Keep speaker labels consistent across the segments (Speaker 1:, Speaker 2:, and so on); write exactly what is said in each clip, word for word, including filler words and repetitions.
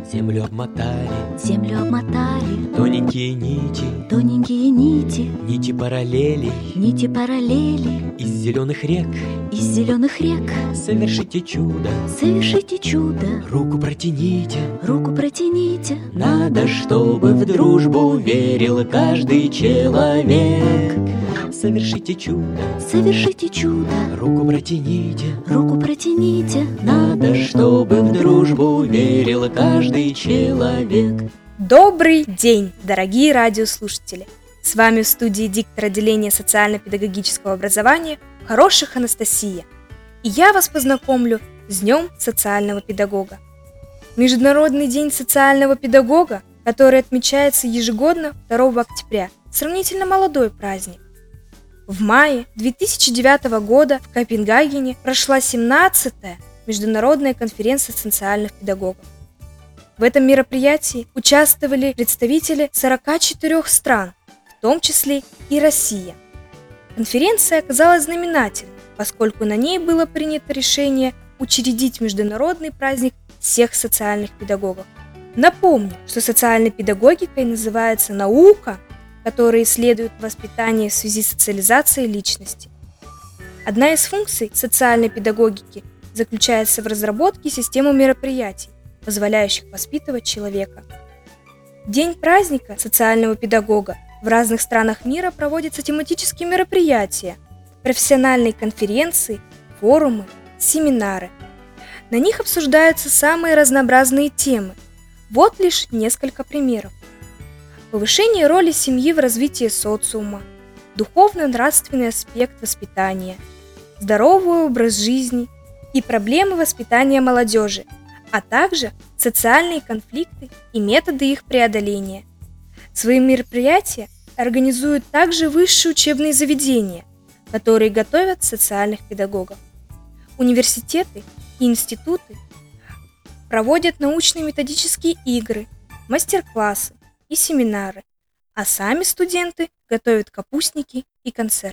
Speaker 1: Землю обмотали,
Speaker 2: землю обмотали
Speaker 1: тоненькие нити,
Speaker 2: тоненькие нити,
Speaker 1: нити параллелей,
Speaker 2: нити параллели
Speaker 1: из зеленых рек.
Speaker 2: из зеленых рек.
Speaker 1: Совершите чудо,
Speaker 2: Совершите чудо,
Speaker 1: руку протяните.
Speaker 2: руку протяните.
Speaker 1: Надо, чтобы в дружбу верил каждый человек. Совершите чудо,
Speaker 2: Совершите чудо,
Speaker 1: руку протяните.
Speaker 2: руку протяните.
Speaker 1: Надо, чтобы в дружбу верил каждый человек.
Speaker 3: Добрый день, дорогие радиослушатели! С вами в студии диктор отделения социально-педагогического образования Хороших Анастасия. И я вас познакомлю с Днем социального педагога. Международный день социального педагога, который отмечается ежегодно второго октября, сравнительно молодой праздник. В мае две тысячи девятого года в Копенгагене прошла семнадцатая Международная конференция социальных педагогов. В этом мероприятии участвовали представители сорока четырёх стран, в том числе и Россия. Конференция оказалась знаменательной, поскольку на ней было принято решение учредить международный праздник всех социальных педагогов. Напомню, что социальной педагогикой называется наука, которая исследует воспитание в связи с социализацией личности. Одна из функций социальной педагогики заключается в разработке системы мероприятий, позволяющих воспитывать человека. В день праздника социального педагога в разных странах мира проводятся тематические мероприятия, профессиональные конференции, форумы, семинары. На них обсуждаются самые разнообразные темы. Вот лишь несколько примеров. Повышение роли семьи в развитии социума, духовно-нравственный аспект воспитания, здоровый образ жизни и проблемы воспитания молодежи, а также социальные конфликты и методы их преодоления. Свои мероприятия организуют также высшие учебные заведения, которые готовят социальных педагогов. Университеты и институты проводят научно-методические игры, мастер-классы и семинары, а сами студенты готовят капустники и концерты.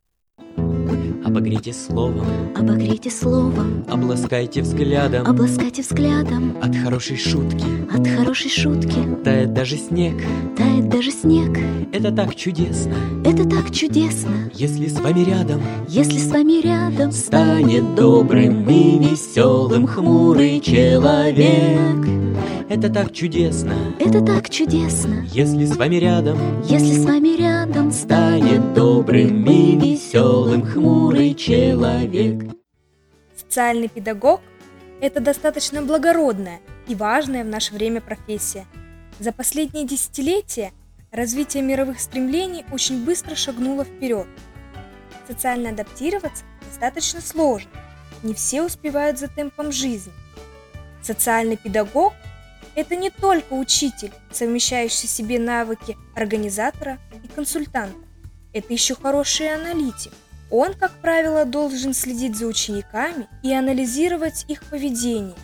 Speaker 1: Обогрейте словом,
Speaker 2: Обогрейте словом,
Speaker 1: обласкайте взглядом.
Speaker 2: обласкайте взглядом.
Speaker 1: От хорошей шутки
Speaker 2: От хорошей шутки
Speaker 1: тает даже снег.
Speaker 2: тает даже снег.
Speaker 1: Это так чудесно,
Speaker 2: Это так чудесно,
Speaker 1: если с вами рядом
Speaker 2: если с вами рядом
Speaker 1: станет добрым и веселым хмурый человек. Это так чудесно,
Speaker 2: Это так чудесно,
Speaker 1: если с вами рядом
Speaker 2: если с вами рядом
Speaker 1: станет добрым и веселым хмурый человек.
Speaker 3: Социальный педагог – это достаточно благородная и важная в наше время профессия. За последние десятилетия развитие мировых стремлений очень быстро шагнуло вперед. Социально адаптироваться достаточно сложно, не все успевают за темпом жизни. Социальный педагог – это не только учитель, совмещающий в себе навыки организатора и консультанта. Это еще хороший аналитик. Он, как правило, должен следить за учениками и анализировать их поведение.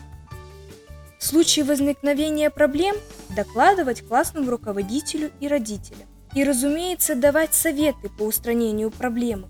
Speaker 3: В случае возникновения проблем докладывать классному руководителю и родителям. И, разумеется, давать советы по устранению проблемы.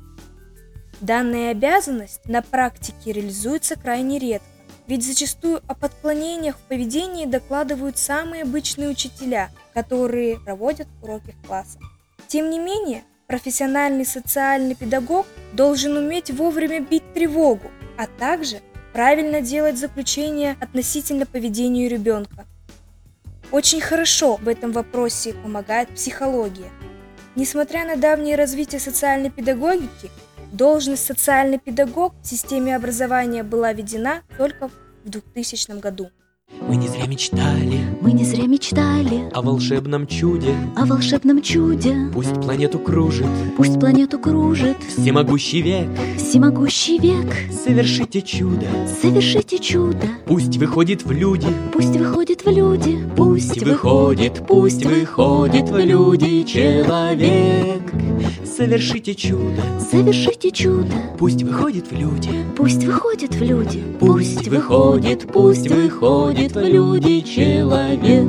Speaker 3: Данная обязанность на практике реализуется крайне редко, ведь зачастую о отклонениях в поведении докладывают самые обычные учителя, которые проводят уроки в классах. Тем не менее, профессиональный социальный педагог должен уметь вовремя бить тревогу, а также правильно делать заключения относительно поведения ребенка. Очень хорошо в этом вопросе помогает психология. Несмотря на давнее развитие социальной педагогики, должность социальный педагог в системе образования была введена только в двухтысячном году.
Speaker 1: Мы не зря мечтали
Speaker 2: Мы не зря мечтали
Speaker 1: о волшебном чуде.
Speaker 2: о волшебном чуде.
Speaker 1: Пусть планету кружит
Speaker 2: Пусть планету кружит
Speaker 1: всемогущий век.
Speaker 2: всемогущий век.
Speaker 1: Совершите чудо,
Speaker 2: Совершите чудо,
Speaker 1: пусть выходит в люди.
Speaker 2: пусть выходит в люди.
Speaker 1: Пусть выходит, пусть выходит в люди человек. Совершите чудо,
Speaker 2: Совершите чудо,
Speaker 1: пусть выходит в люди.
Speaker 2: пусть выходит в люди.
Speaker 1: Пусть выходит, пусть выходит в люди человек.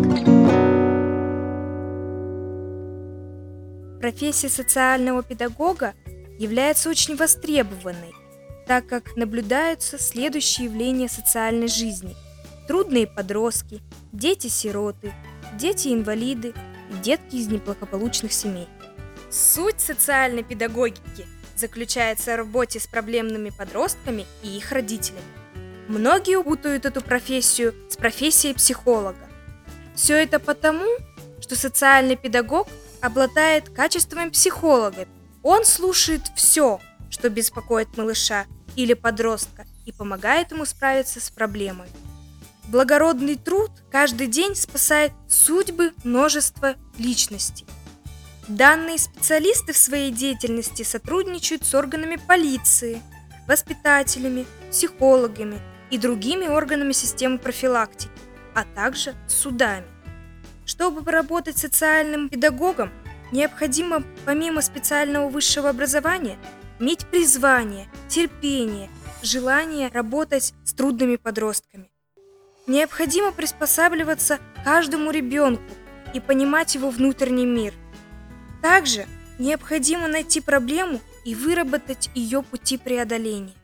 Speaker 3: Профессия социального педагога является очень востребованной, так как наблюдаются следующие явления социальной жизни. трудные подростки, дети-сироты, дети-инвалиды и детки из неблагополучных семей. Суть социальной педагогики заключается в работе с проблемными подростками и их родителями. Многие путают эту профессию с профессией психолога. Все это потому, что социальный педагог обладает качествами психолога. Он слушает все, что беспокоит малыша или подростка, и помогает ему справиться с проблемой. Благородный труд каждый день спасает судьбы множества личностей. Данные специалисты в своей деятельности сотрудничают с органами полиции, воспитателями, психологами и другими органами системы профилактики, а также судами. Чтобы поработать социальным педагогом, необходимо помимо специального высшего образования иметь призвание, терпение, желание работать с трудными подростками. Необходимо приспосабливаться к каждому ребенку и понимать его внутренний мир. Также необходимо найти проблему и выработать ее пути преодоления.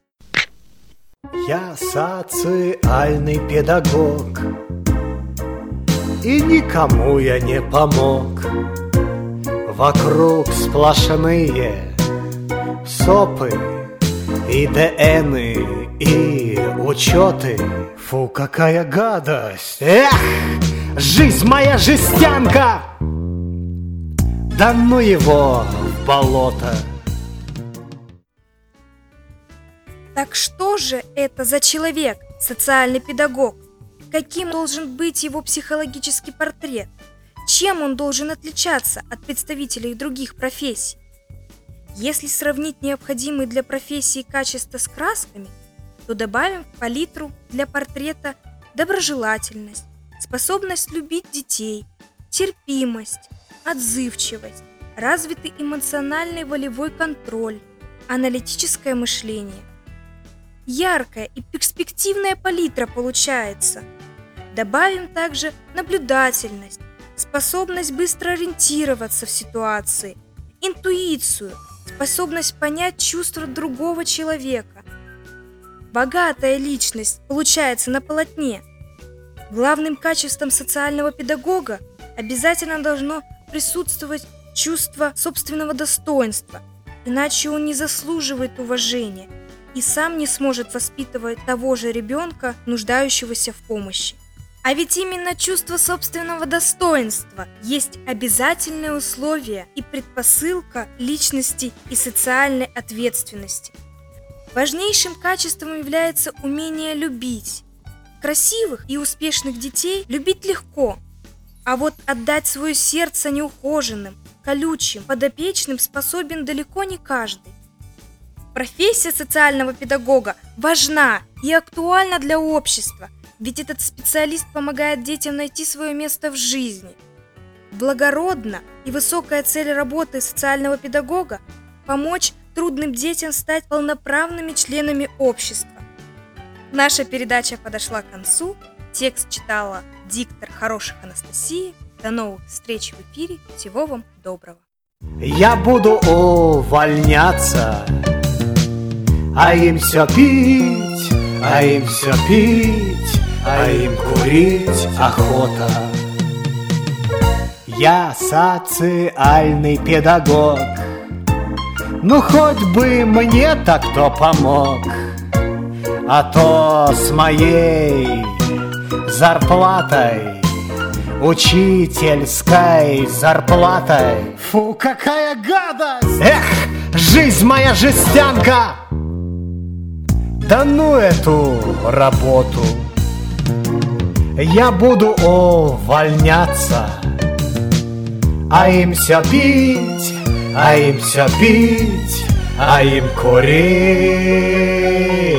Speaker 4: Я социальный педагог, и никому я не помог. Вокруг сплошные СОПы и ДНы, и учеты. Фу, какая гадость! Эх, жизнь моя жестянка! Да ну его в болото!
Speaker 3: Так что же это за человек, социальный педагог? Каким должен быть его психологический портрет? Чем он должен отличаться от представителей других профессий? Если сравнить необходимые для профессии качества с красками, то добавим в палитру для портрета доброжелательность, способность любить детей, терпимость, отзывчивость, развитый эмоциональный волевой контроль, аналитическое мышление. Яркая и перспективная палитра получается. Добавим также наблюдательность, способность быстро ориентироваться в ситуации, интуицию, способность понять чувства другого человека. Богатая личность получается на полотне. Главным качеством социального педагога обязательно должно присутствовать чувство собственного достоинства, иначе он не заслуживает уважения и сам не сможет воспитывать того же ребенка, нуждающегося в помощи. А ведь именно чувство собственного достоинства есть обязательное условие и предпосылка личности и социальной ответственности. Важнейшим качеством является умение любить. Красивых и успешных детей любить легко, а вот отдать свое сердце неухоженным, колючим, подопечным способен далеко не каждый. Профессия социального педагога важна и актуальна для общества, ведь этот специалист помогает детям найти свое место в жизни. Благородна и высокая цель работы социального педагога – помочь трудным детям стать полноправными членами общества. Наша передача подошла к концу. Текст читала диктор Хороших Анастасия. До новых встреч в эфире. Всего вам доброго.
Speaker 4: Я буду увольняться, а им все пить, а им все пить, а им курить охота. Я социальный педагог, ну хоть бы мне-то кто помог, а то с моей зарплатой, учительской зарплатой. Фу, какая гадость! Эх, жизнь моя жестянка! Да ну эту работу! Я буду увольняться, а им все пить, а им все пить, а им курить